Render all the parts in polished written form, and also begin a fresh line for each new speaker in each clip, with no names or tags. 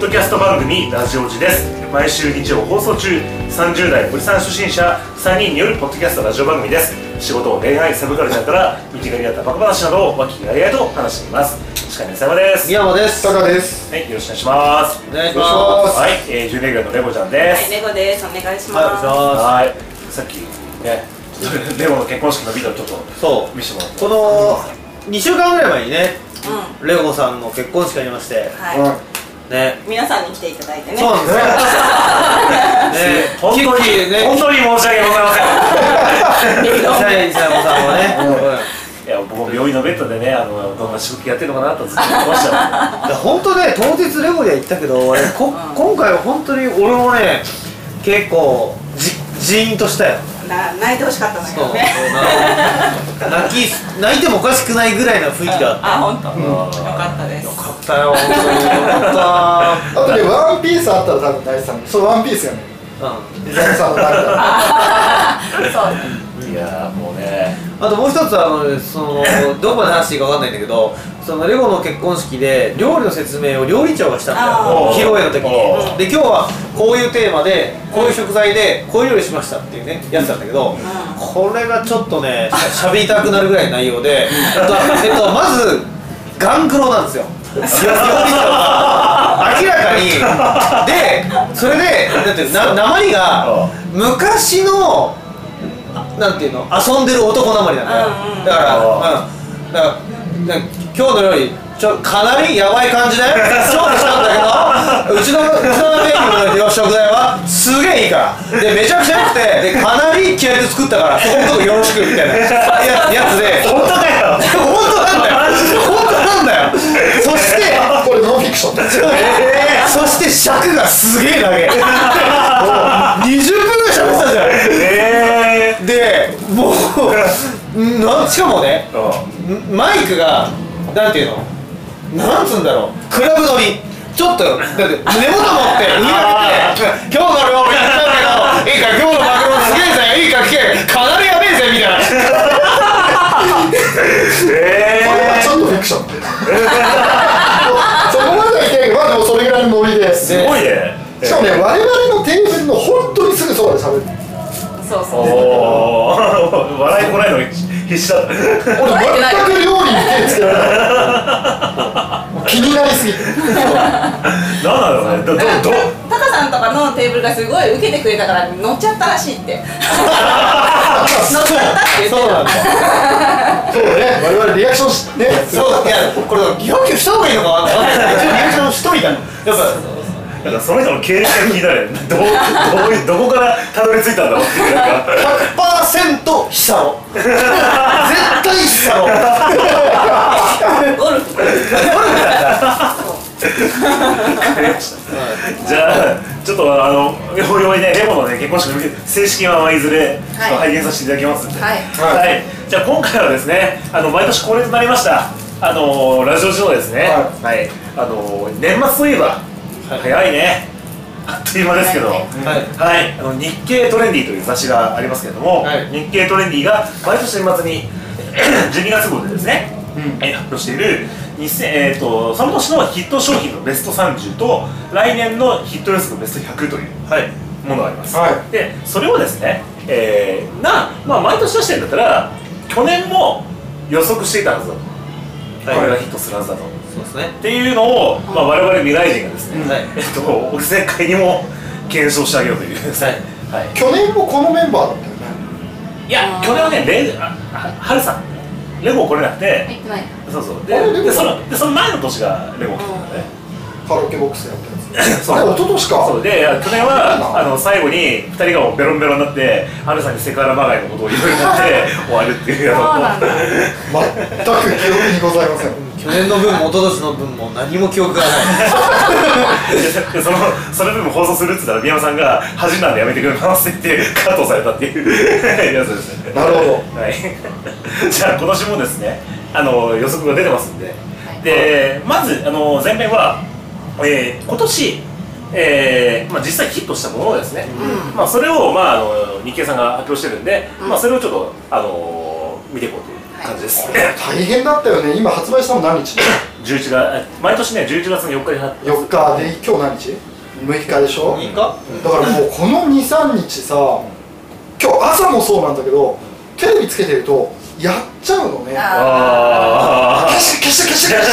ドキャスト番組ラジオジです。毎週日曜放送中、30代おじさん初心者3人によるポッドキャストラジオ番組です。仕事、恋愛、サブカルチャーから道がにあったバカ話などを和気あいあいと話しています。司会の佐山です。
宮本です。
タカです。
はい、よろしくお願いします。
お願いします。
はい、準レギュラーのレゴちゃんです。
はい、レゴです。お願いします。
はい、さっきね、レゴの結婚式のビデオちょっと見せてもらって。
この2週間ぐらい前にね、レゴさんの結婚式ありまして、ね、
皆さんに来ていただいてね。
そうなんですよ。ね、
本当に申し訳ございません。
佐山さんはね、
いや、僕も病院のベッドでね、どんな仕事やってるのかなとずっと思ってましたよ。
本当ね、当日レゴでは言ったけど、今回は本当に俺もね、結構ジーンとしたよ。
泣いてほしかったんだけどね。
泣いてもおかしくないぐらいの雰囲気があった。
あ、本当。よかったです。
よかったよ、本当によかった。
あとね、ワンピースあったら多分大地さん、そうワンピースやね。デザインさんの中で。
そう。
いやもうね。あ
ともう一つどこまで話していいかわかんないんだけど、そのレゴの結婚式で料理の説明を料理長がしたんだよ。披露宴の時に。で今日はこういうテーマでこういう食材でこういう料理しましたっていうねやつなんだけど、これがちょっとね喋りたくなるぐらいの内容で、まずガングロなんですよ。料理長が明らかにで、それでだって訛りが昔のなんていうの、遊んでる男なまりなんだよ。だから今日の料理かなりやばい感じで調理したんだけど、うちのメニューの食材はすげえいいからでめちゃくちゃ良くて、でかなり気合いで作ったからそこのとこよろしくみたいなやつで、
本当だよ。
本当なんだよ。本当なんだよ。そして
これノンフィクションだ。
そして尺がすげえ長い。20分ぐらい喋ってたじゃん。でもうしかもね、マイクがなんていうの、なんつうんだろう、クラブ乗りちょっとだって根元持って言い上げて、今日の料理やったんだけどいいか、今日のマグロすげえぜ、いいか聞け、かなりやべえぜみたいな。
これはちょっとフィクション。そこまではいけないけど、まあでもそれぐらいのノリで。
すごいね。
しかもね、我々のテーブルの本当にすぐそばで喋る。
そうそう。
笑いこないの必死だった。
俺全く料理に手つけられない。気になりすぎて。
なんだろうね。
タカさんとかのテーブルがすごい受けてくれたから乗っちゃったらしいって。乗っちゃったって言ってた。
そうなんだ。
そうね、我々リアクションしてね。
そう、いやこれ要求した方がいいのかわかんない。一応リアクションしといたの。やっぱ。
なんかその人の経歴が気になる。どこからたどり着いたんだろうっていう、なんか
100% ヒサロ。絶対ヒサロ。
ゴルフ
だった。
じゃあちょっとおいね、レモのね結婚式の正式ないずれ拝見させていただきますんで、はい、じゃあ今回はですね、毎年恒例となりましたラジオショーですね。はい、年末といえば早いね、あっという間ですけど、はい、日経トレンディという雑誌がありますけれども、日経トレンディが毎年年末に12月号でですね、発表しているその年のヒット商品のベスト30と来年のヒット予測のベスト100というものがあります。でそれをですね、毎年出してるんだったら去年も予測していたはずだと、これがヒットするはずだと。そうですね。っていうのを、我々未来人がですね、おせっかいにも検証してあげようというですね。
去年もこのメンバーだったよね。
いや、去年はね、ハルさんレゴ来れなくて、そうそう、でその前の年がレゴ来たんだね。
カラオケボックスやったやつ。あれ一昨年か。
そうで、去年は最後に2人がベロンベロンになってハルさんにセクハラまがいのことをいろいろ言って終わるっていうやつ。
全く記憶にございません。
去年の分も一昨年の分も何も記憶がない。
その分も放送するって言ったら宮山さんが恥なんでやめてくれますって言ってカットされたっていうやつですね。
なるほど。
はい。じゃあ今年もですね、予測が出てますんで、でまず前編は、今年実際ヒットしたものですね、それを日経さんが発表してるんで、それをちょっと見ていこうという感じです。
大変だったよね。今発売したの何日？
11月毎年ね11月の4日に
4日で今日何日？6日でしょ。
6日？
だからもうこの2、3日さ、今日朝もそうなんだけどテレビつけてるとやっちゃうのね。消してやっ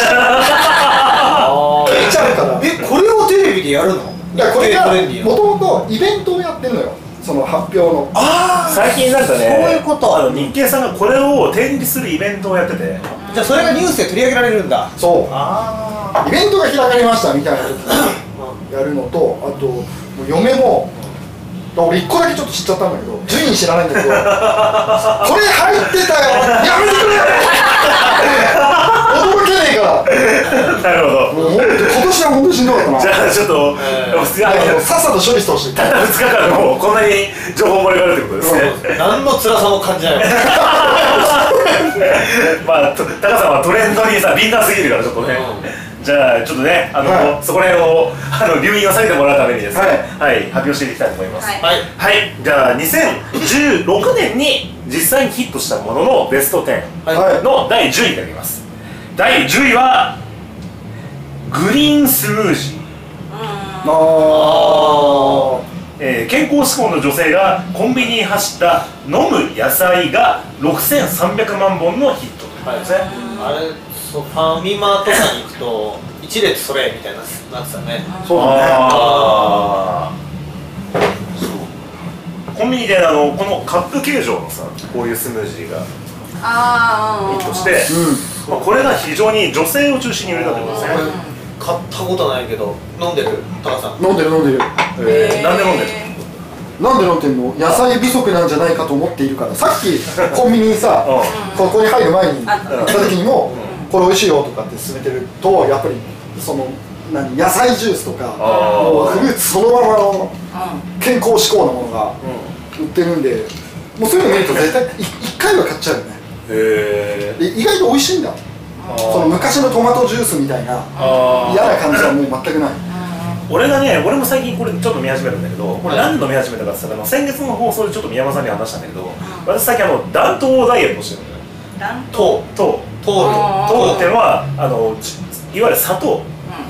ちゃうから。
これをテレビでやるの？
いやこれがもともとイベントをやってんのよ、その発表の。
最近なんかね、
そういうこと。
日経さんがこれを展示するイベントをやってて、
じゃあそれがニュースで取り上げられるんだ。
そう、イベントが開かれましたみたいな時にやるのと、あともう嫁も俺1個だけちょっと知っちゃったんだけど、順位知らないんだけどこれ入ってたよ、やめてくれ驚けねえから
なるほど。
もう今年は本当にしんどかったな。
じゃあちょっと
さっさと処理してほしい。
2日間もうこんなに情報盛りがあるってことですね。
何の辛さも感じない。
まあタカさんはトレンドにさ敏感すぎるからちょっとね。じゃあちょっとねそこら辺を留飲を下げてもらうためにですね、はい発表していきたいと思います。はい。じゃあ2016年に実際にヒットしたもののベスト10の第10位いただきます。第10位はグリーンスムージー。健康志向の女性がコンビニに走った飲む野菜が6300万本のヒットということですね。
あれファミマとかに行くと一列それみたいななってたね。
そうだね。
コンビニでこのカップ形状のさこういうスムージーがヒットして、これが非常に女性を中心に売れたということですね。
買ったことないけど飲んでる？タカさん
飲んでる。
なんで飲んでる？
なんで飲んでんの？野菜不足なんじゃないかと思っているから。さっきコンビニにさここに入る前に行った時にもこれ美味しいよとかって勧めてると、やっぱりその野菜ジュースとかもうフルーツそのままの健康志向なものが売ってるんで、もうそういうの見ると絶対1回は買っちゃうよね。で意外と美味しいんだ。その昔のトマトジュースみたいな嫌な感じはもう全くない。
俺も最近これちょっと見始めるんだけど、これ何で飲み始めたかって言ったら先月の放送でちょっと宮山さんに話したんだけど、私最近断糖ダイエットしてるんだよ。糖っていうのはいわゆる砂糖、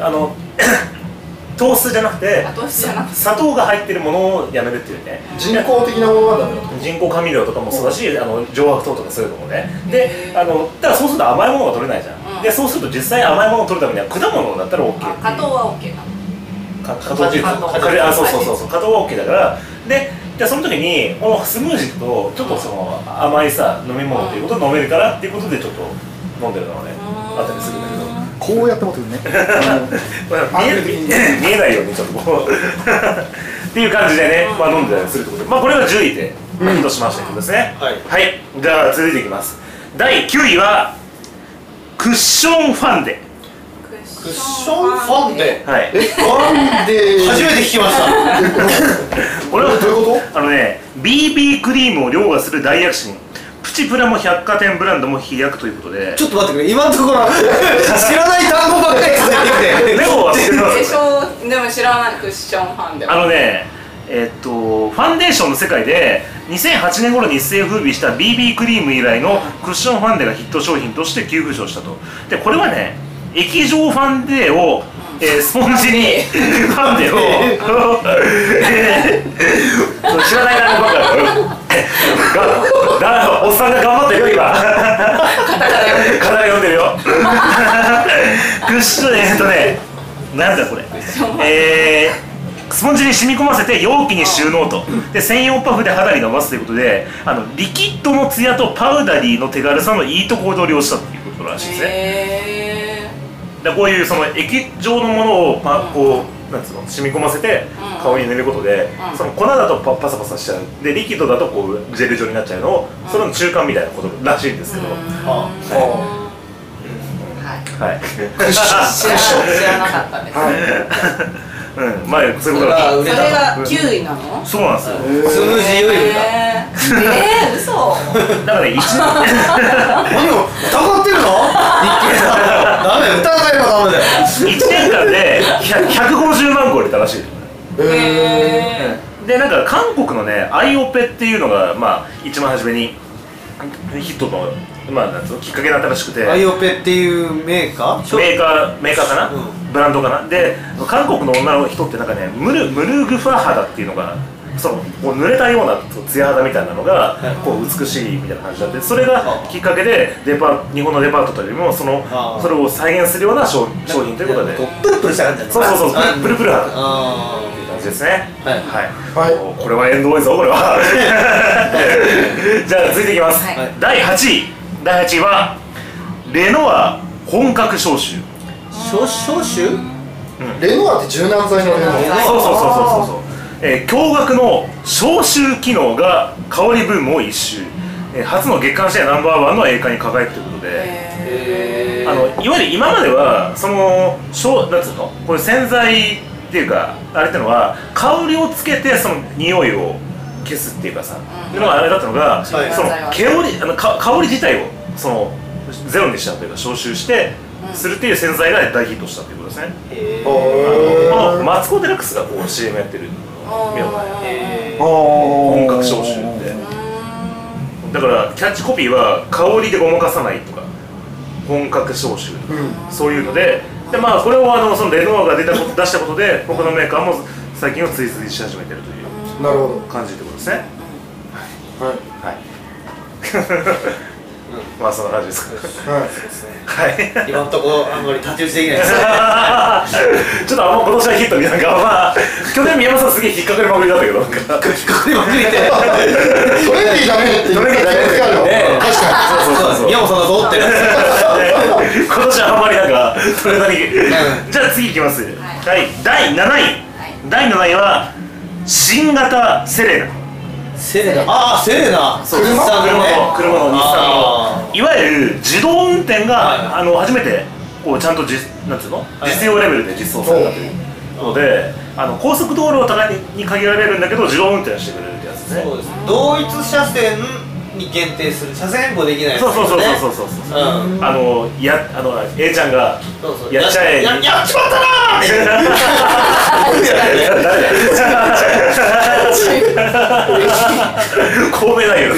糖質じゃなくて砂糖が入ってるものをやめるっていうね。
人工的なものはダメだと。
人工甘味料とかもそうだし上白糖とかそういうのもね。でただそうすると甘いものが取れないじゃん。でそうすると実際甘いものを取るためには果物だったら OK。
果糖は OK なの。
果糖そう果糖は OK だから。でその時にこのスムージーとちょっとその甘いさ飲み物っていうことで飲めるからっていうことでちょっと飲んでるのがねあったりするんだけど、
こうやって持ってるね
見えないようにちょっとこうっていう感じでね、飲んでたりするってことで、これが10位でヒットしましたけどですね。はい、じゃあ続いていきます。第9位はクッションファンデ。
クッションファンデ。
はい。
ファンデ
初めて聞きました。
これはどういうこと？BB クリームを凌駕する大躍進。プチプラも百貨店ブランドも飛躍ということで。
ちょっと待ってくれ、今のところ知らない単語ばっかり続いてきて。
レゴは知ってます？
でも知らない。クッションファンデ。
ファンデーションの世界で2008年頃に一世風靡した BB クリーム以来のクッションファンデがヒット商品として急浮上したと。でこれはね、液状ファンデをスポンジにファンデを知らないな、おっさんが頑張ってるよ今カタカ読んでるよクッションなんだこれスポンジに染み込ませて容器に収納と。で専用パフで肌に伸ばすということでリキッドのツヤとパウダリーの手軽さのいいとこ取りをしたということらしいですね。でこういうその液状のものをこうなんつうの染み込ませて顔に塗ることで、その粉だとパサパサしちゃうでリキッドだとこうジェル状になっちゃうのをそれの中間みたいなことらしいんですけど。
知らなかったです。
そういうことが
それが9位なの？
そうなんですよ。
スムージーよりだ。
嘘。
だからね、
何を疑ってるの？ダメ、疑えばダメだよ。
1年間で150万個売れたらしい。でなんか韓国のねアイオペっていうのが一番初めにヒットの、まあ、なんつうのきっかけだったらしくて、
アイオペっていうメーカーかな、ブランドかな。で韓国の女の人ってなんかねムルグファ肌っていうのがそのこう濡れたようなツヤ肌みたいなのがこう美しいみたいな感じだって、それがきっかけで日本のデパートというよりもそれを再現するような商品ということで、プルプルした感じなんですか。
そうプルプル肌っていう感じですね。
はい、
これはエンド多いぞこれは。じゃあ続いていきます。第8位はレノア本格消臭。
消臭？
レノアって柔軟剤のレノア。
そう。驚愕の消臭機能が香りブームを一周、初の月間シェアナンバーワンの栄冠に輝くということで、いわゆる今まではそのなんつうのこれ洗剤っていうかあれってのは香りをつけてその匂いを消すっていうかさ、っていうのがあれだったのが、その香り自体をそのゼロにしちゃうというか消臭してするっていう洗剤が大ヒットしたっていうことですね。このマツコ・デラックスがこう CM やってる本格消臭ってだからキャッチコピーは香りでごまかさないとか本格消臭とか、そういうのでまあこれをそのレノアが出したことで他のメーカーも最近は追随し始めてるという感じってことですね。まあそんな感じですか。はい。
今のところあんまり太刀打ちできないです。
ちょっと今年はヒットみたいな、まあ去年宮本さんすげえ引っかかりまくりだったけど、なんか引っかかりまくりで。
トレンディーだねっていう。確かに。
そう宮本さんだぞって。
今年はあんまりなんかそれなりに。じゃあ次いきます。はい。第7位は新型セレナ。
セレナ、セレナ、
車の日産のいわゆる自動運転が初めてこうちゃんとなんつうの実用レベルで実装されたというので、高速道路に限られるんだけど自動運転してくれるってやつですね。
そうです。同一車線に限定する車線変更できないやつ。
そう。A ちゃんがやっちゃえ。やっちまったな神戸だよ。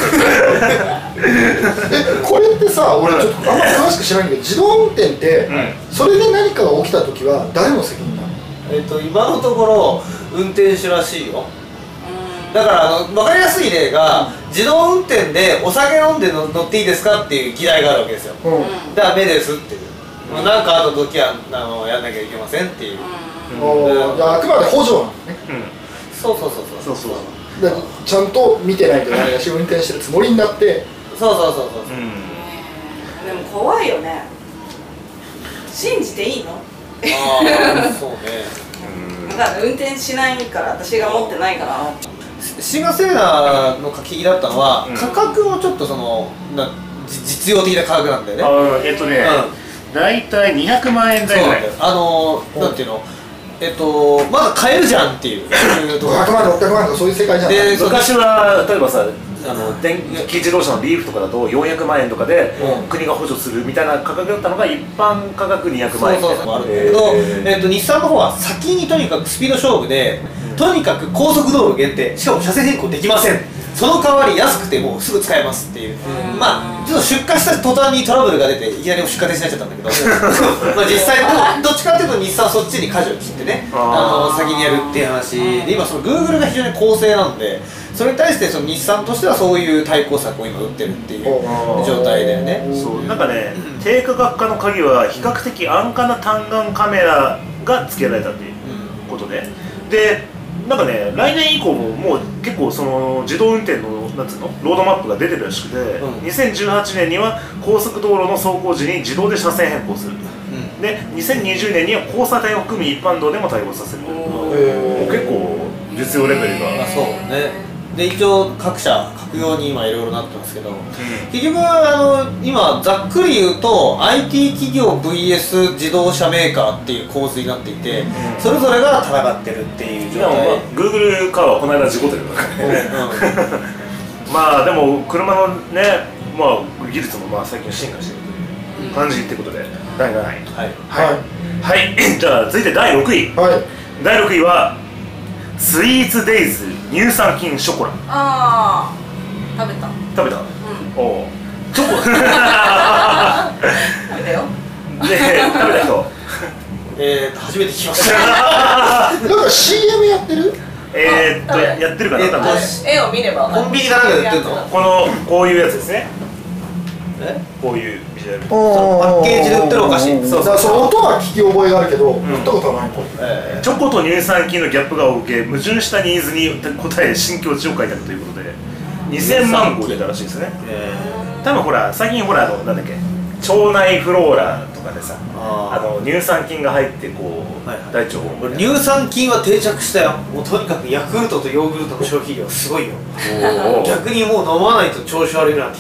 これってさ、俺ちょっとあんまり詳しく知らないけど、自動運転ってそれで何かが起きた時は誰の責任なの？
今のところ運転手らしいよ。だから分かりやすい例が、自動運転でお酒飲んで乗っていいですかっていう議題があるわけですよ。ダメですっていう、なんかあった時はやんなきゃいけませんっていう。
あくまで補助なのね。
そう
ちゃんと見てないとダメだし、運転してるつもりになって。
そう
でも怖いよね。信じていいの？
そうね。
だから運転しないから私が持ってないから。
新型セレナの書き気だったのは、価格もちょっと実用的な価格なんだよね。
大体200万円台ぐらい。
なんていうの、まだ買えるじゃんっていう。
500万600万とかそういう世界じゃない。
昔は例えばさ、電気自動車のリーフとかだと400万円とかで国が補助するみたいな価格だったのが一般価格200万円。
あるんだけど、日産の方は先にとにかくスピード勝負で、とにかく高速道路限定、しかも車線変更できません、その代わり安くてもうすぐ使えますっていう、まあちょっと出荷した途端にトラブルが出ていきなり出荷停止になっちゃったんだけどまあ実際どっちかっていうと日産はそっちに舵を切ってね、先にやるっていう話で、今その Google が非常に公正なので、それに対してその日産としてはそういう対抗策を今打ってるっていう状態だよね。
そうなんかね、低価格化の鍵は比較的安価な単眼カメラが付けられたということで、なんかね、来年以降ももう結構その自動運転のなんつうのロードマップが出てるらしくて、2018年には高速道路の走行時に自動で車線変更する、で2020年には交差点を含む一般道でも対応させるという、結構実用レベルが。
そうね。で一応各用に今いろいろなってますけど、結局今ざっくり言うと IT 企業 VS 自動車メーカーっていう構図になっていて、それぞれが戦ってるっていう状態。
Google カーはこの間事故ってるからねまあでも車のね、技術も最近進化してるという感じってことで、第7位。はいじゃあ続いて第6位。第6位はスイーツデイズ乳酸菌ショコラ。
ああ、食べた。
おチョコ
食べたよ。
で食べた人
初めて聞きました。
なんか CM やってる？
やってるかな、多分。
絵を見れば分かる。
コンビニかなんかで売ってるの？
こういうやつですね。こういうビジュアル。
パッケージで売ってるお菓子。
そうそう、その音は聞き覚えがあるけど、売ったことはない。
チョコと乳酸菌のギャップが受け、矛盾したニーズに応え心境値を書いたということで、2000万個出たらしいですね。多分ほら、最近ほらなんだっけ、腸内フローラとかでさ、乳酸菌が入ってこう大腸を。
乳酸菌は定着したよ。もうとにかくヤクルトとヨーグルトの消費量すごいよ。逆にもう飲まないと調子悪いなって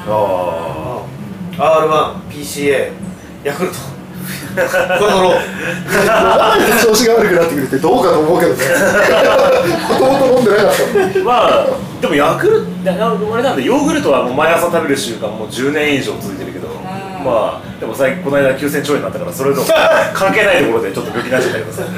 。R1、PCA、ヤクルト。これ乗ろう。
調子が悪くなってくるってどうかと思うけどね。もともと飲んでなかった。
まあでもヤクルト、あれなんでヨーグルトはもう毎朝食べる習慣もう10年以上続いてるけど、まあでもこの間9000兆円になったからそれと関係ないところでちょっと病気になっちゃったけどさ。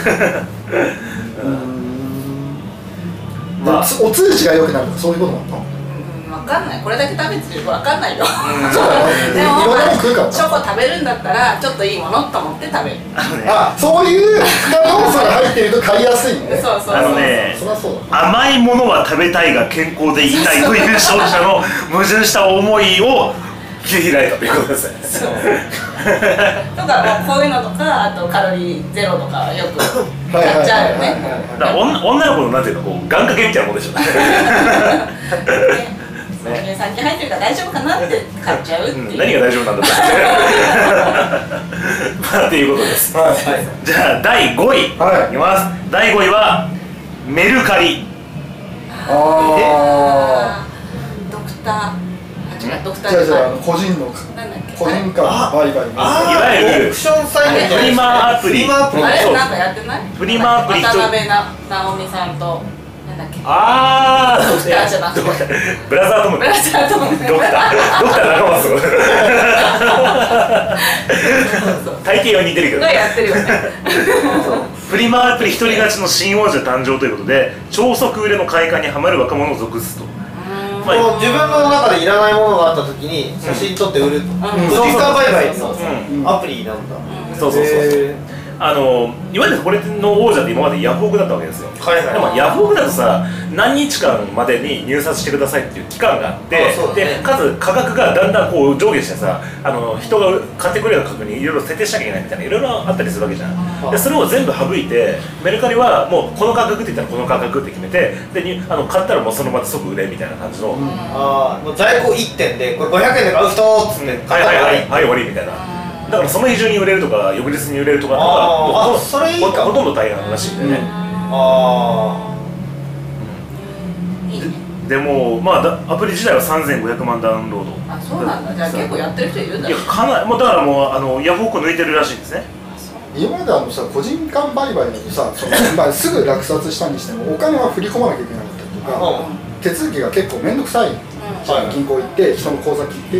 まあお通じが良くなるとかそういうことなの？
分かんない。これだけ食べてると分かんないよ。
そうだね。
でも
いろんなもの食うから。
チョコ食べるんだったらちょっといいものと思って食べる。
あ、そういう要素が入っていると買いやすいね。
そうそうそう。
そりゃそうだ。
甘いものは食べたいが健康でいないという消費者の矛盾した思いを切り開いたということですね。
とかこういうのとか、あとカロリーゼロとかよく買っちゃうよね。
だから女の子のなんていうの、こう願掛けみたいなもんでしょ。
乳酸菌入ってるから大丈夫かなって買っちゃうっていう。
何が大丈夫なんだって。まあっていうことです。じゃあ第5位いきます。第5位はメルカリ。
ドクター、ドクター
じゃあ個人の個人間売買。
いわゆる
オプションサイト、
フリマアプリ。
あれなんかやってない？
フリマアプリ。
渡辺直美さんとなんだっけ？
ドクタ
ーじゃなくて
ブラザートム。
ブラザートム。
ドクター中松。体型は似てるけど。
やってるよね。
フリマアプリ一人勝ちの新王者誕生ということで、超速売れの快感にはまる若者を続出と。
自分の中でいらないものがあった時に写真撮って売る実家売買のアプリなんだ。
そうそうそう。いわゆるこれの王者って今までヤフオクだったわけですよ。でもヤフオクだとさ、何日間までに入札してくださいっていう期間があって、でかつ価格がだんだんこう上下してさ、人が買ってくれる価格にいろいろ設定しなきゃいけないみたいないろいろあったりするわけじゃん。でそれを全部省いて、メルカリはもうこの価格って言ったらこの価格って決めて、で買ったらもうその場で即売れみたいな感じの。
もう在庫1点でこれ500円で買う人っつって買ったら
はい終わりみたいな。だからその日中に売れるとか翌日に売れるとか
それいいか。
ほとんど大変らしいんでね。でもまあアプリ自体は3500万ダウンロード。
あ、そうなんだ。じゃあ結構やってる人いるんだ。
いや、かなり、だからもうヤフオク抜いてるらしいんですね。
今までさ、個人間売買だとさ、すぐ落札したにしてもお金は振り込まなきゃいけなかったりとか、手続きが結構面倒くさい。銀行行って人の口座切って、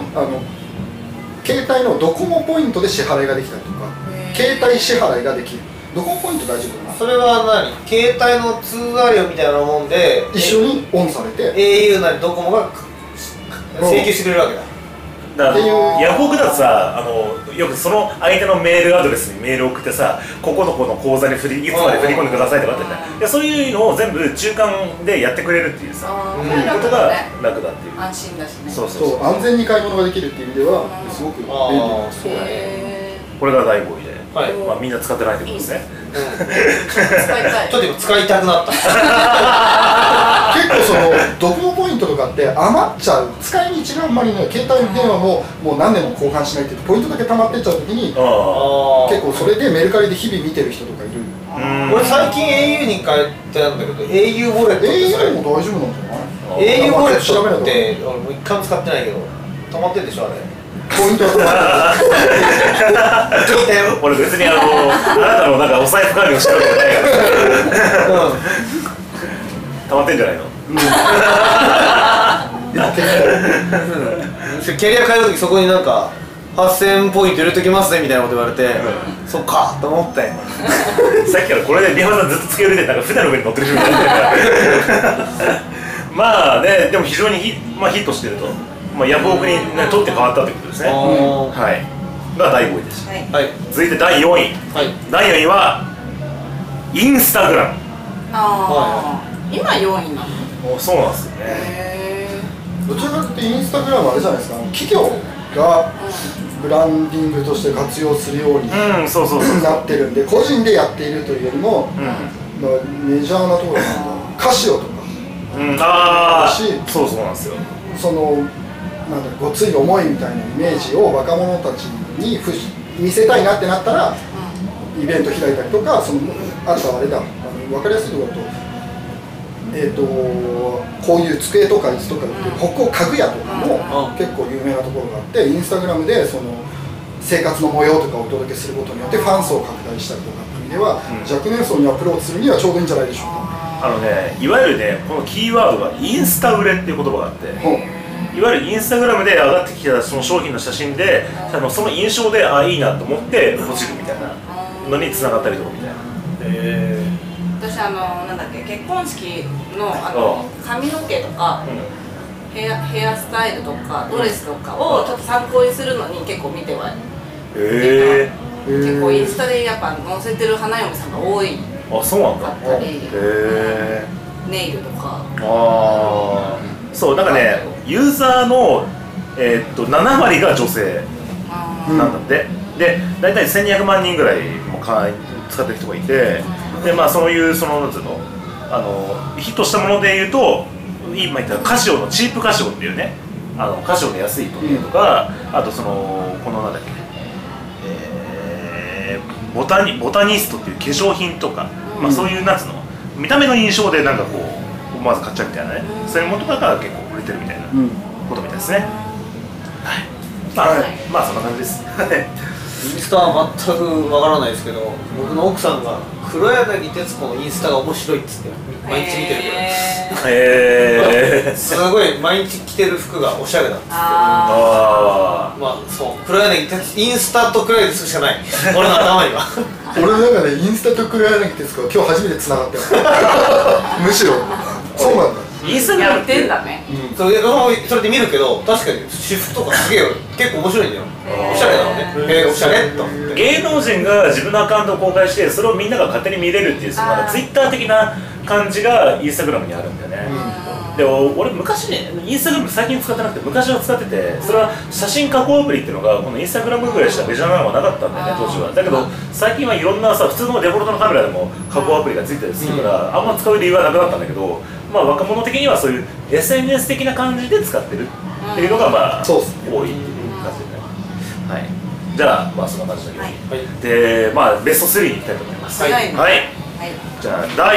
携帯のドコモポイントで支払いができたりとか、携帯支払いができる。ドコモポイント大丈夫かな。
それは何？携帯の通話料みたいなもんで
一緒にオンされて
au なりドコモが請求してくれるわけだ。
だからヤフオクだとさ、よくその相手のメールアドレスにメールを送ってさ、ここの子の口座にいつまで振り込んでくださいとかってね、そういうのを全部中間でやってくれるっていうさことが楽だっていう。
安心だしね。
そう安全に買い物ができるっていう意味ではすごく便利な。
そうだね。
これが第5位で、まあみんな使ってないってことですね。
ちょっと今使いたくなった。
結構そのドコモポイントとかって余っちゃう、使い道があんまりね、携帯電話ももう何年も交換しないってポイントだけ溜まってっちゃうときに、結構それでメルカリで日々見てる人とかいる。
俺最近 au に変えてなんだけど、au ウォレットってそれ
au も大丈夫なんじゃない？
au ウォレットって俺もう一回も使ってないけど溜まってるでしょあれ。
ポイントは
俺別にあなたのなんかお財布管理をしてるわけじゃないから溜まってんじゃないの？
キャリア変えるときそこになんか8000ポイント入れときますねみたいなこと言われて、そっかと思って。さ
っきからこれで宮本さんずっとつけるでなんか船の上に乗ってる人みたいな。 まあね、でも非常にヒットしてると、ヤフオクに取って変わったということですね。はい、が第5位です。続いて第4位。第4位はインスタグラム。
今4位なの？
そうなんですよね。
どちらかというとインスタグラムあれじゃないですか、企業がブランディングとして活用するようになってるんで、個人でやっているというよりも、メジャーなところなんだ、カシオとか、
そうなんですよ。
そのなんだごつい思いみたいなイメージを若者たちに見せたいなってなったら、イベント開いたりとか、あとはあれだ、分かりやすいところだと。こういう机とか椅子とか北欧家具屋とかも結構有名なところがあって、インスタグラムで生活の模様とかをお届けすることによってファン層を拡大したりとかっていう意味では、若年層にアプローチするにはちょうどいいんじゃないでしょうか。
いわゆるね、このキーワードがインスタ売れっていう言葉があって、いわゆるインスタグラムで上がってきたその商品の写真で、その印象でいいなと思ってポチるみたいなのにつながったりとかみたいな。
私なんだっけ、結婚式の髪の毛とか、ヘアスタイルとかドレスとかをちょっと参考にするのに結構見てはいる。結構インスタでやっぱ載せてる花嫁さんが多い。
そうなんだ。
あったり、ネイルとか。
そう、なんかね、ユーザーの7割が女性なんだって。で、大体1200万人ぐらいも使ってる人がいて。でそういうなんつうのヒットしたものでいうと、今言ったカシオのチープカシオっていうね、カシオの安い時計とか、あとこのなんだっけ、ボタニストっていう化粧品とか、そういうなんつうの見た目の印象でなんかこう思わず買っちゃうみたいなね、そういうものとかが結構売れてるみたいなことみたいですね。まあそんな感じです。
インスタは全くわからないですけど、僕の奥さんが黒柳徹子のインスタが面白いっつって毎日見てるけど、すごい毎日着てる服がおしゃれだっつって。そう、黒柳徹子、インスタと黒柳徹子しかない俺の頭には。
俺の中でインスタと黒柳徹子は今日初めて繋がったよ。むしろそうなんだ。
インスタやってんだね。
それで見るけど、確かに私服とかすげえ結構面白いんだよ。おしゃれなのね。おしゃれと思って。
芸能人が自分のアカウントを公開して、それをみんなが勝手に見れるっていう、ツイッター的な感じがインスタグラムにあるんだよね。で、俺昔ね、インスタグラム最近使ってなくて、昔は使ってて、それは写真加工アプリっていうのがこのインスタグラムぐらいしかメジャーなのがなかったんだよね、当時は。だけど最近はいろんな普通のデフォルトのカメラでも加工アプリがついたりするから、あんま使う理由はなくなったんだけど、若者的にはそういう SNS 的な感じで使ってるっていうのが多いっていう感じでね。はい。じゃあそんな感じだけど、でベスト3にいきたいと思います。はい。じゃあ第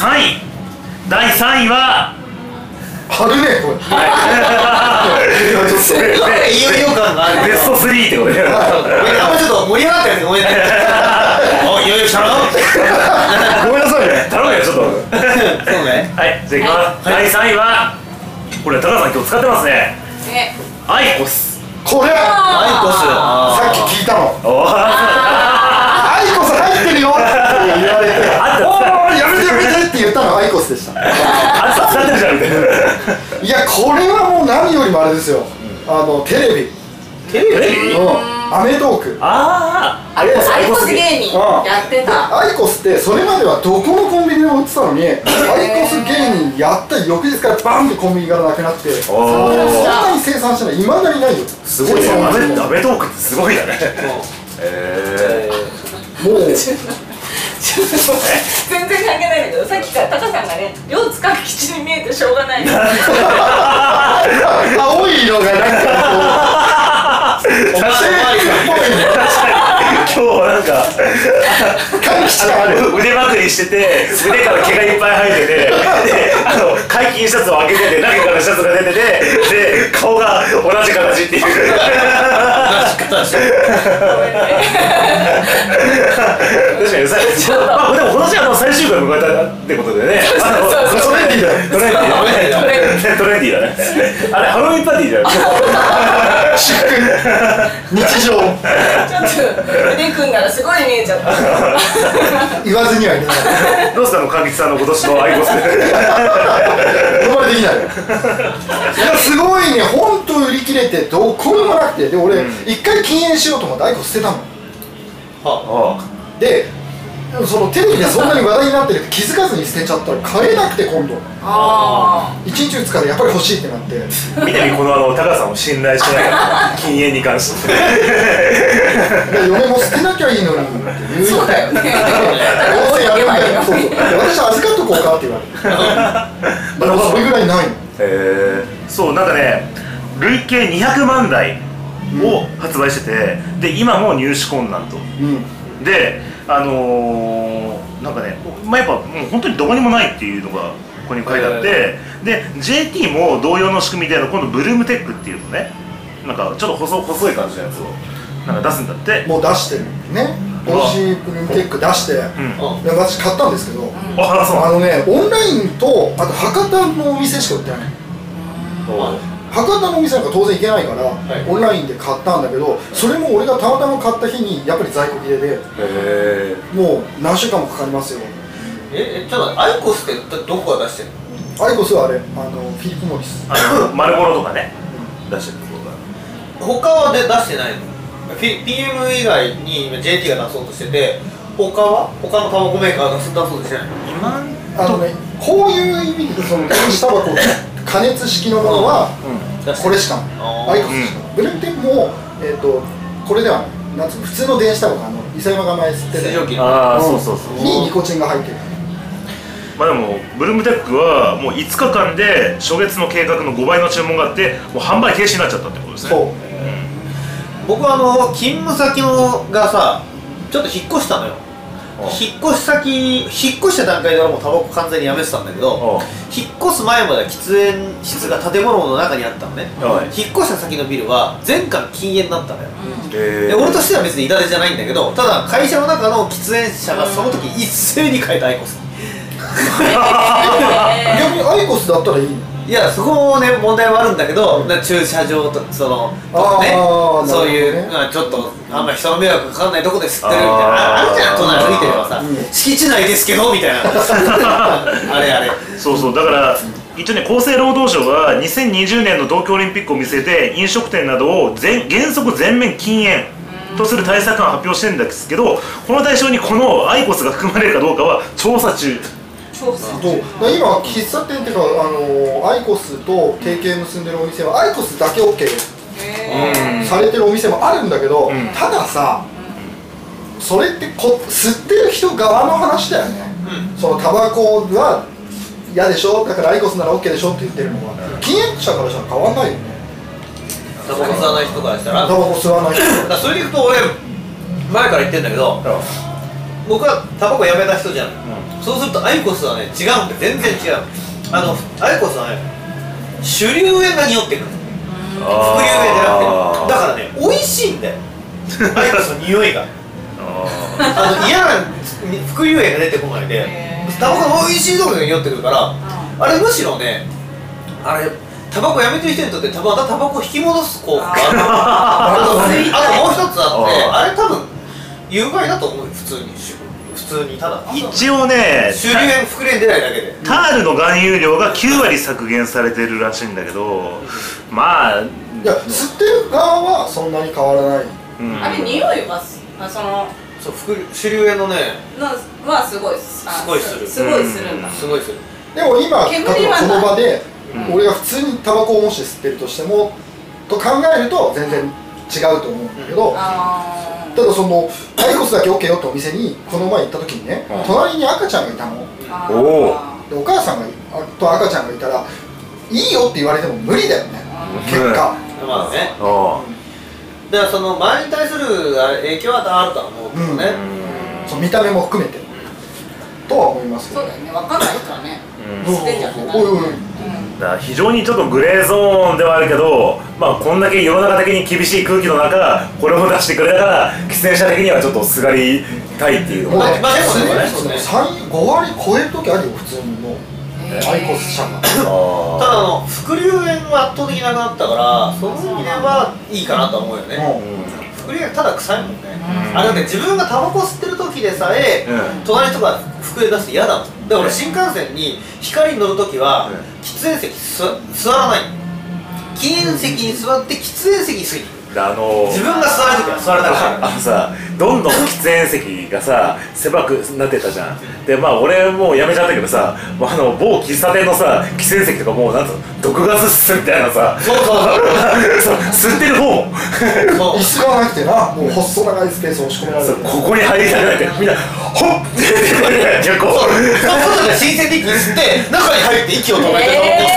3位は
貼るねこれ。
すごいいよいよ感がある。
ベスト3ってことで。
あんまちょっと盛り上がったやつごめんね。おいよいよ来たの。
ごめんなさいね。
頼むよちょっと。
そうね。
はい、じゃあいきます。第3位はこれ高橋さん今日使ってますね。アイコス。
これ
アイコス。
さっき聞いたの。アイコス入ってるよって言われて、おーやめてやめてって言ったのがアイコスでした。
あんた使ってるじゃんみたいな。
いやこれはもう何よりもあれですよ。テレビ。アメトーク。
アイコス芸人やってた。
アイコスってそれまではどこのコンビニでも売ってたのに、アイコス芸人やった翌日からバンってコンビニからなくなって、そんなに生産してない、いまだにないよ。
すごいね。アメトークってすごいだね。
もう
全然関係ないんだけど、さっきからタカさんがね、両津勘吉に見えてしょうがない。
青い色がなんかこう
確かに今日はなんか腕まくりしてて、腕から毛がいっぱい生えてて、で解禁シャツを開けてて、中からシャツが出てて、で顔が同じ形っていう。
出してる。
確かにまあでも今年は最終回迎えたってことでね。トレンディーだ。トレンディーだね。あれハロウィンパーティーじゃない。
日常。
ちょっと腕組んだらすごい見えちゃった。
言わずにはいけない。
どうですかかんきつさんの今年のアイコス。
言葉できない。すごいね、本当売り切れてどこにもなくて、で俺一回禁煙しようと思ってアイコス捨てたの。で、そのテレビでそんなに話題になってるって気づかずに捨てちゃったら買えなくて今度。1日2日でやっぱり欲しいってなって。
見てみこの高さんを信頼してないから禁煙に関して。
嫁も捨てなきゃいいのにって言うよ。そうだよね。どうせやるんだよ。そうそう。私預かっとこうかって言われて。だからそれぐらいないの。
そうなんかね累計200万台を発売してて、で今も入手困難と。でなんかね、まあ、やっぱもう本当にどこにもないっていうのがここに書いてあって、で JT も同様の仕組みで今度ブルームテックっていうのね、なんかちょっと細い感じのやつをなんか出すんだって。
もう出してるね。オージーブルームテック出して、私買ったんですね、オンラインとあと博多のお店しか売ってない。博多のお店なんか当然行けないから、オンラインで買ったんだけど、それも俺がたまたま買った日にやっぱり在庫切れで、もう何週間もかかりますよ。
ちょっとアイコスってどこが出してるの？
アイコスはあれ、フィリップ・モリス、
丸ボロとかね、出してるところが。
他は出してないの？PM 以外に今 JT が出そうとしてて、他のタバコメーカーが出そうとしてないの？
こういう意味でその電子タバコ加熱式のものはこれしかない。アイコスしかない。ブルームテックもこれではない。なんつうの普通の電子タバコ伊佐山が前吸ってたにニコチンが入ってる。
まあでもブルームテックはもう5日間で初月の計画の5倍の注文があって、もう販売停止になっちゃったってことですね。そう。
僕は勤務先がさ、ちょっと引っ越したのよ。引っ越した段階ではもうタバコ完全にやめてたんだけど、引っ越す前までは喫煙室が建物の中にあったのね。引っ越した先のビルは全館禁煙になったのよ。で俺としては別に痛手じゃないんだけど、ただ会社の中の喫煙者がその時一斉に変えたアイコス。
逆にアイコスだったらいいの？
いや、そこもね問題はあるんだけど、駐車場とそういうちょっとあんまり人の迷惑かかんないとこで吸ってるみたいなあるじゃん。都内歩いてればさ、敷地内ですけどみたいなあれ
そうだから一応ね、厚生労働省は2020年の東京オリンピックを見据えて飲食店などを原則全面禁煙とする対策案を発表してるんですけど、この対象にこのアイコスが含まれるかどうかは調査中。
今喫茶店っていうかアイコスと提携結んでるお店はアイコスだけ OK されてるお店もあるんだけど、たださ、それって吸ってる人側の話だよね。そのタバコは嫌でしょ、だからアイコスなら OK でしょって言ってるのは禁煙者からしたら変わんないよね。
タバコ吸わない人からしたら、
タバコ吸わない人から
それでいくと俺前から言ってんだけど、僕はタバコやめた人じゃん。そうするとアイコスはね違うんで、全然違う。アイコスはね主流煙が匂ってくる、副流煙じゃなくて。だからね美味しいんだよアイコスの匂いが嫌な副流煙が出てこないで、タバコの美味しいところが匂ってくるから、あれむしろね、タバコやめてる人にとってタバコ引き戻す効果があともう一つあって、あれ多分有害だと思うよ。普通にただ
一応ね、
主流煙副流煙出ないだけで
タールの含有量が9割削減されてるらしいんだけど、まあ
いや吸ってる側はそんなに変わらない。
あれ匂いは
そう主流煙のね
はすごいするんだ。
すごいする。
でも今例えばこの場で俺が普通にタバコをもし吸ってるとしてもと考えると全然違うと思うんだけど、ただそのアイコスだけ OK よってお店にこの前行った時にね、隣に赤ちゃんがいたの。でお母さんと赤ちゃんがいたらいいよって言われても無理だよね、結果。
まあね。だからその周りに対する影響はあるとは思うけどね。
そう見た目も含めてとは思いますけど。
そうだよね、分かんない人はね。
おいおい
だから非常にちょっとグレーゾーンではあるけど、まあこんだけ世の中的に厳しい空気の中これを出してくれたから喫煙者的にはちょっとすがりたいっていうの
もうね、
まあでもね
5割超える時あるよ普通にもうアイコス社が。
ただ副流煙は圧倒的になくなったからその意味ではいいかなと思うよね。副流煙ただ臭いもんね。あれだって自分がタバコ吸ってる時でさえ隣の人が副煙出して嫌だもん。で俺新幹線に光に乗る時は喫煙席座らない。禁煙席に座って喫煙席についてくる。自分が座る時は座れたから
さ、どんどん喫煙席がさ狭くなってたじゃん。でまあ俺もうやめちゃったけどさ、某喫茶店のさ喫煙席とかもうなんと毒ガス室みたいなさ、そう吸ってる方
椅子がなくてな、もう細長いスペース押し込められる。
ここに入りたくないってみんなホッって結構
外で新鮮に息吸って中に入って息を止めてタバコ吸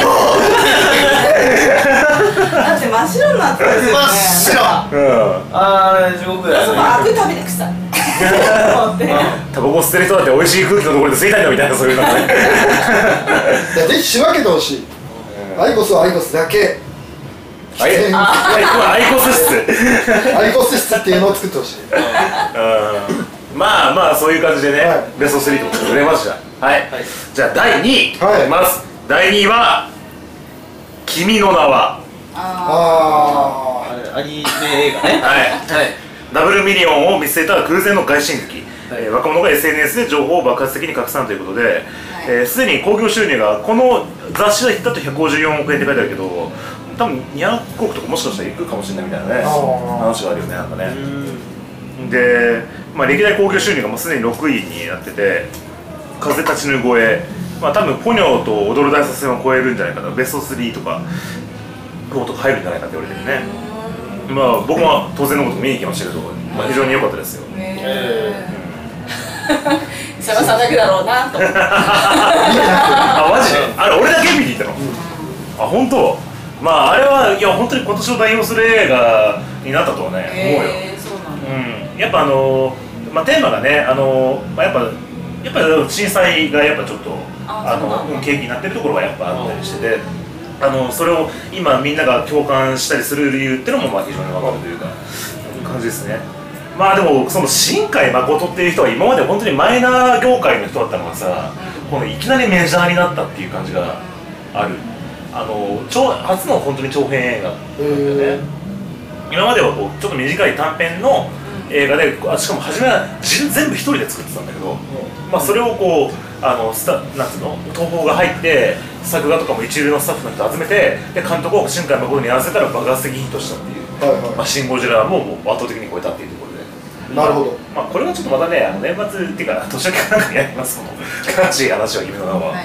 って
だって真っ白になってるんですよね。
真っ白。あれ地獄だよね。
そこ開くたびに臭い。
タバコ吸ってる人だって美味しい空気のところで吸いたいんだみたいな、そういうのね。
ぜひ仕分けてほしい。アイコスはアイコスだけ。
アイコス室。
アイコス室っていうのを作ってほしい。
まあまあそういう感じでね、ベスト3と売れました。はい。じゃあ第2位いきます。第2位は君の名は。
アニメ映画ね。
はい。ダブルミリオンを見据えた空前の外進撃。若者が SNS で情報を爆発的に拡散ということで、すでに興行収入がこの雑誌だと154億円って書いてあるけど、多分200億とかもしかしたらいくかもしれないみたいなね話があるよね、なんかね。で、まあ、歴代興行収入がもうすでに6位になってて、風立ちぬ超え、まあ多分ポニョと踊る大作戦を超えるんじゃないかな、ベスト3とか入るんじゃないかって言われてるね。まあ僕は当然のこと見に行きましたけど、まあ、非常に良かったですよ。
佐賀さんだけだろうなと。
あ、マジで？あれ俺だけ見に行ったの？あ、本当？まああれはいや本当に今年を代表する映画になったとはね思うよ。
そうなんだ。
やっぱまあテーマがねまあやっぱ震災がやっぱちょっと契機になってるところがやっぱあったりしてて。それを今みんなが共感したりする理由っていうのもまあ非常に分かるというか感じですね。まあでもその新海誠っていう人は今まで本当にマイナー業界の人だったのがさ、このいきなりメジャーになったっていう感じがある。初の本当に長編映画なんだよね。今まではこうちょっと短い短編の映画で、しかも初めは全部一人で作ってたんだけど、まあそれをこうなんつうの東宝が入って作画とかも一流のスタッフの人集めて、で監督を新海誠にやらせたら爆発的ヒットしたっていう、まあシン・ゴジラも圧倒的に超えたっていうところで。
なるほど。
まあこれはちょっとまたね年末っていうか年明けかなんかにやります、この悲しい話は君の名は。はい。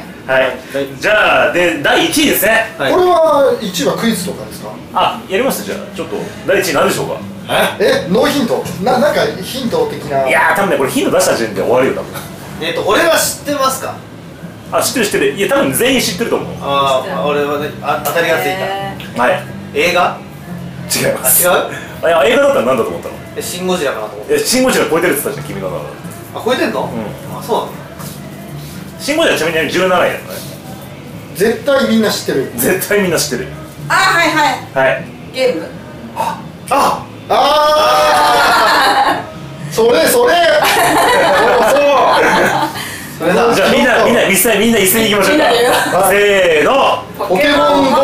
じゃあで第1位ですね。
これは1位はクイズとかですか？
あ、やります。じゃあちょっと第1位何でしょうか？
ノーヒント？なんかヒント的な。
いやー多分ねこれヒント出した時点で終わるよ多分。
俺は知ってますか？
あ、知ってる。いや多分全員知ってると思う。
俺はね当たりがついた。
はい。
映画？
違います。
違う？
いや映画だったら何だと思ったの？
シン・ゴジラかなと思って。
シン・ゴジラ超えてるって言ったじゃん、君の名は。
あ、超えてんの？あ、そうなの？
シン・ゴジラちなみに17位だよね。
絶対みんな知ってる。
絶対みんな知ってる。
あ、はい
はい。
ゲーム。
それそう
じゃあみんな一斉に行きましょうか。せーの。
ポケモン GO。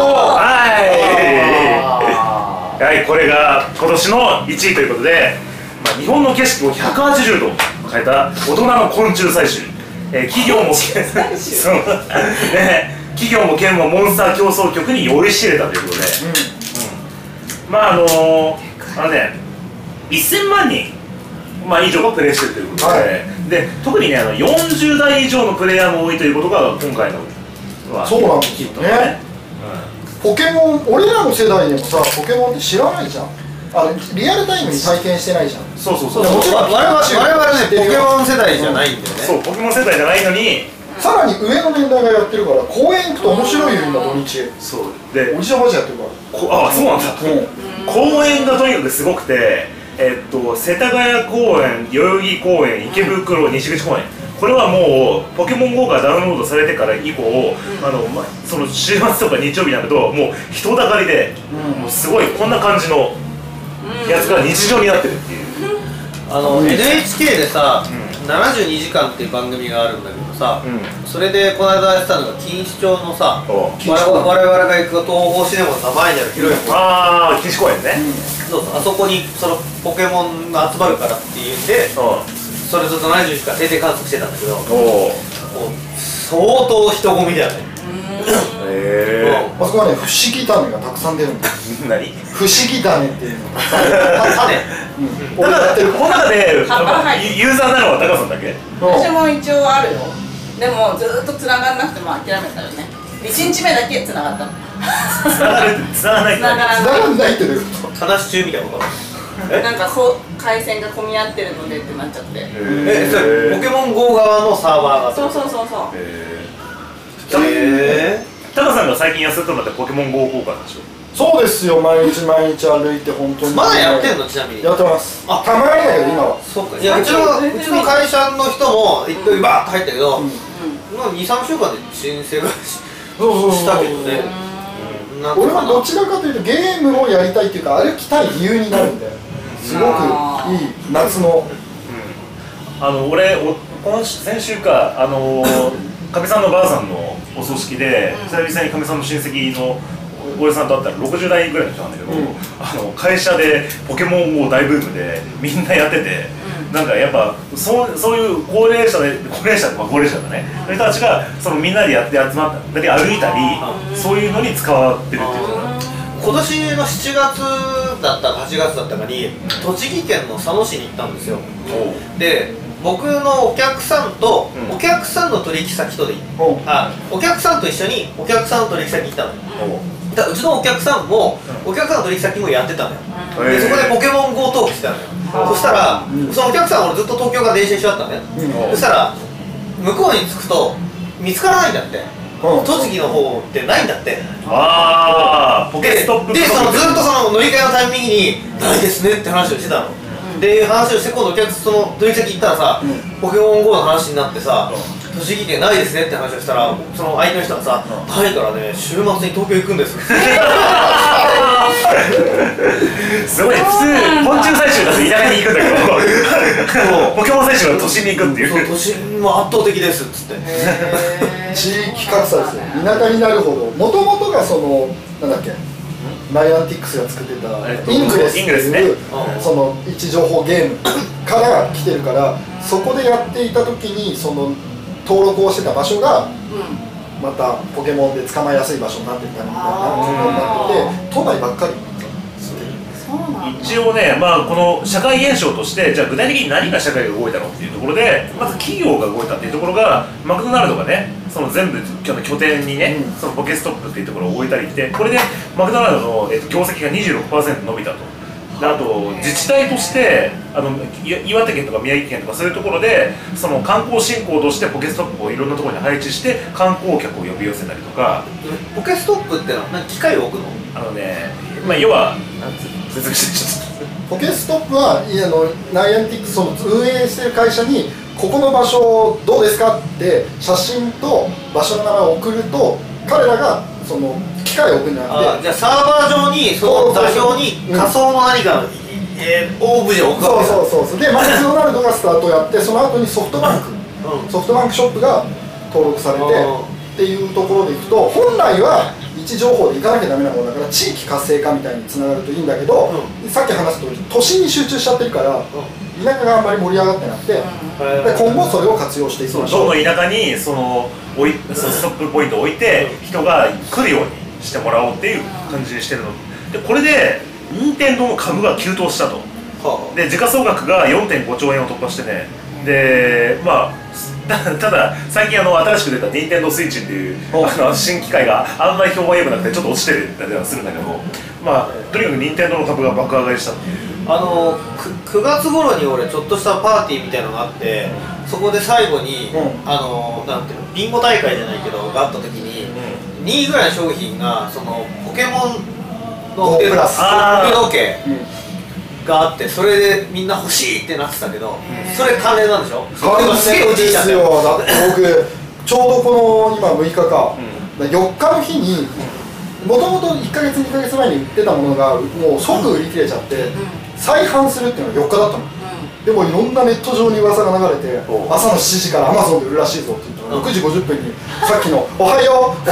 はい、これが今年の1位ということで、まあ、日本の景色を180度変えた大人の昆虫採集、企業も県もモンスター競争局に酔いしれたということで、まあ1000万人、以上がプレイしてるということで、で特にね40代以上のプレイヤーも多いということが今回の
そうなんですよね。ポケモン、俺らの世代でもさ、ポケモンって知らないじゃん。リアルタイムに体験してないじゃん。
そう。
もちろん我々ね、ポケモン世代じゃないんだよね。
そう、ポケモン世代じゃないのに
さらに上の年代がやってるから、公園行くと面白いよ、今土日。
そうで、
おじちゃんマジやってるから。
あ、そうなんだ。公園がとにかくすごくて、世田谷公園、代々木公園、池袋、西口公園、 これはもうポケモン GO がダウンロードされてから以降、その週末とか日曜日になるともう人だかりで、もうすごいこんな感じのやつが日常になってるっていう。
NHK でさ、72時間っていう番組があるんだけどさ、それでこの間やってたのが錦糸町のさ、我々が行く東宝シネマのさ前にある広い公園、
錦糸公園ね、
そうそう、あそこにそのポケモンが集まるからっていうんで、それずっと70時間定点観測してたんだけど、相当人混みだよね。
あそこはね、不思議種がたくさん出るんだ。
何？
不思議種っていうのが
種。
だからこの中でユーザーなのはタカさんだけ？
私も一応あるよ。でもずっと繋がんなくても諦めたよね。1日目だけ繋がったの。
繋がんないっていう
話中みたいなこと？
なんか回線が混み合ってるのでってなっちゃって。
それポケモン GO 側のサーバーが？
そう。
タカさんが最近痩せたのってポケモン GO 効果でしょ？
そうですよ、毎日歩いて本当に。
まだやってんの？ちなみに
やってます。たまにだけど今は。
そうか。いや、うちの会社の人も一時バーッと入ったけど、2、3週間で申請がしたけどね。
俺はどちらかというとゲームをやりたいっていうか歩きたい理由になるんで、すごくいい夏の。
俺先週かかみさんのばあさんのお葬式で久々にかみさんの親戚のおじさんと会ったら60代ぐらいの人なんだけど、会社でポケモン GO 大ブームでみんなやってて、なんかやっぱそういう高齢者だね、そういう人たちがみんなでやって集まったり歩いたり、そういうのに使わってるっていうか。
今年の7月だったか8月だったかに栃木県の佐野市に行ったんですよ。で、僕のお客さんと、お客さんの取引先とでお客さんと一緒にお客さんの取引先に行ったのよ。うちのお客さんもお客さんの取引先もやってたのよ。でそこでポケモン GO トークしてたのよ。そしたらそのお客さんは俺ずっと東京から電車一緒だったのね。そしたら向こうに着くと見つからないんだって。栃木の方ってないんだって。
ポケストップ
でずっとその乗り換えのタイミングにないですねって話をしてたの。で話をして今度その取引先行ったらさ、ポケモン GO の話になってさ、栃木県ないですねって話をしたら、その相手の人がさ、ないからね、週末に東京行くんです
すごい、普通昆虫採集だと田舎に行くんだけどポケモン採集は都心に行くっていう。
都心も圧倒的ですっつって。
地域格差ですね。田舎になるほど、もともとがなんだっけ、ナイアンティックスが作ってたイングレスっていうその位置情報ゲームから来てるから、そこでやっていた時に登録をしてた場所がまたポケモンで捕まえやすい場所になってたみたいなことになってて、都内ばっかり。
一応ね、この社会現象として、じゃあ具体的に何が社会が動いたのっていうところで、まず企業が動いたっていうところが、マクドナルドがね、全部拠点にね、ポケストップっていうところを置いたりして、これでマクドナルドの業績が 26% 伸びたと。あと自治体として岩手県とか宮城県とかそういうところで観光振興としてポケストップをいろんなところに配置して観光客を呼び寄せたりとか。
ポケストップってのは機械を置くの？
要は
ポケストップはナイアンティックスを運営している会社にここの場所どうですかって写真と場所の名前を送ると、彼らが機械を置くんじゃなくて、
じゃあサーバー上にその座標に仮想の何かオブジェを置くわけだ。
そうでマクドナルドがスタートをやって、その後にソフトバンクショップが登録されてっていうところでいくと、本来は位置情報で行かなきゃダメなものだから地域活性化みたいにつながるといいんだけど、さっき話した通り都心に集中しちゃってるから、田舎があんまり盛り上がってなくて、で今後それを活用していきましょう。
どの田舎にストップポイントを置いて人が来るようにしてもらおうっていう感じにしてるので、これで任天堂の株が急騰したと。で時価総額が 4.5 兆円を突破してね。でただ最近新しく出た任天堂スイッチっていう新機械があんまり評判良くなくてちょっと落ちてるったりはするんだけど、とにかく任天堂の株が爆上がりしたっていう。
9月頃に俺ちょっとしたパーティーみたいなのがあって、そこで最後になんていうの、ビンゴ大会じゃないけどがあった時に、2位ぐらいの商品がポケモンの腕時計があって、それでみんな欲しいってなってたけど、それ関連なんでしょ？
関連ですよ。だって僕ちょうどこの今6日か、4日の日にもともと1ヶ月2ヶ月前に売ってたものがもう即売り切れちゃって、再販するっていうのが4日だったの。でもいろんなネット上に噂が流れて、朝の7時からアマゾンで売るらしいぞって言ったら、6時50分にさっきの「おはようおはよう」って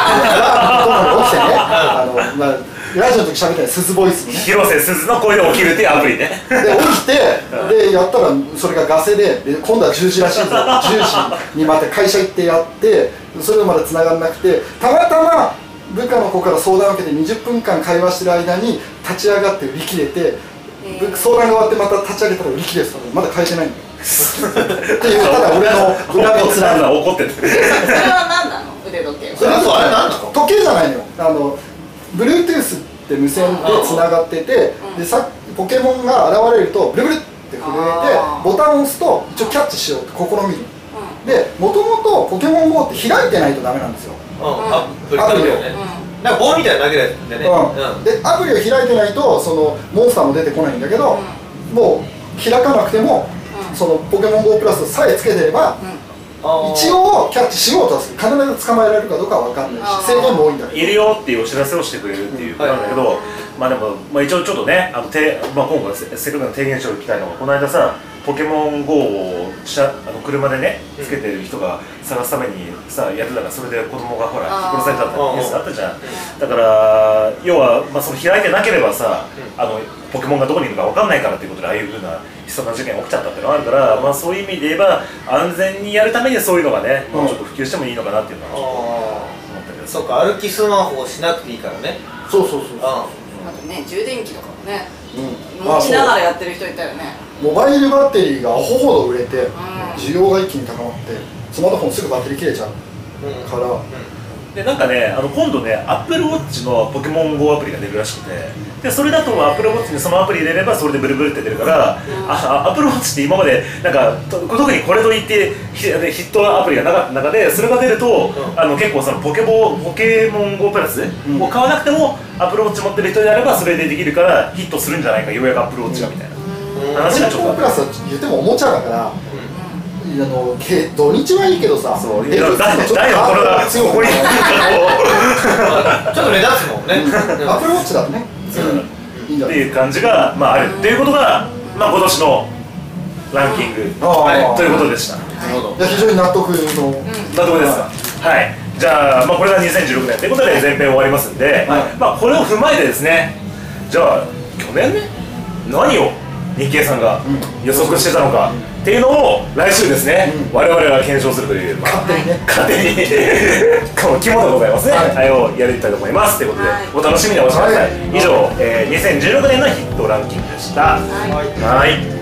起きてね、ラジオの時喋ったよ鈴ボイスのね、
広瀬すずの声で起きるっていうアプリね。
で起きて、でやったらそれがガセで、今度は10時らしいぞ、10時にまた会社行ってやって、それでまだ繋がんなくて、たまたま部下の子から相談を受けて20分間会話してる間に立ち上がって売り切れて、相談が終わってまた立ち上げたら売り切れてたのまだ返してないんだよっていう、ただ俺の裏のつらい
怒ってる。
それは何なの？腕時計。
それはあれ何なの？
時計じゃないのよ。Bluetooth って無線でつながってて、でポケモンが現れるとブルブルって震えて、ボタンを押すと一応キャッチしようって試みる。で、もともとポケモン GO って開いてないとダメなんですよ。
アプリをね、なんか棒みたいな投げるやつでね。
で、アプリを開いてないとそのモンスターも出てこないんだけど、もう開かなくてもそのポケモン GO プラスさえつけてれば一応キャッチしようとはする。必ず捕まえられるかどうかは分かんないし、制限も多いんだけど、
いるよっていうお知らせをしてくれるっていうことなんだけど、まあでも、一応ちょっとね、今回せっかくの提言書を聞きたいのが、この間さ、ポケモン GO を車でねつけてる人が探すためにさやってたら、それで子供がほら殺されたってニュースあったじゃん。だから要は、その開いてなければさ、ポケモンがどこにいるか分かんないからっていうことで、ああいうふうな悲惨な事件が起きちゃったっていうのがあるから、そういう意味で言えば安全にやるためにそういうのがね、もうちょっと普及してもいいのかなっていうのは思ったけど。
そうか、歩きスマホをしなくていいからね。
そう。
あとね、充電器とかもね、持ちながらやってる人いたよね。
モバイルバッテリーがアホほど売れて、需要が一気に高まって、スマートフォンすぐバッテリー切れちゃうから。
でなんかね、今度ね、Apple Watch のポケモン GO アプリが出るらしくて、でそれだと Apple Watch にそのアプリ入れればそれでブルブルって出るから、Apple Watch って今までなんか特にこれといってヒットアプリがなかった中で、それが出ると、結構そのポケモン GO プラスを買わなくても Apple Watch 持ってる人であればそれでできるからヒットするんじゃないか、ようやく Apple Watch がみたいな話がちょっとあった。
プラスは言ってもおもちゃだから、土日はいいけどさ、
そう大のこれがここに
ちょっと目立つもんね。
アップルウォッチだとね、
っていう感じがあるっていうことが今年のランキングということでした。
非常に納得の
ですか。はい。じゃあこれが2016年ということで前編終わりますんで、これを踏まえてですね、じゃあ去年ね何を日経さんが予測してたのかっていうのを来週ですね、我々が検証するという、勝手に肝でございますね、をやりたいと思いますということで、お楽しみにお待ちください。以上、2016年のヒットランキングでした。はい。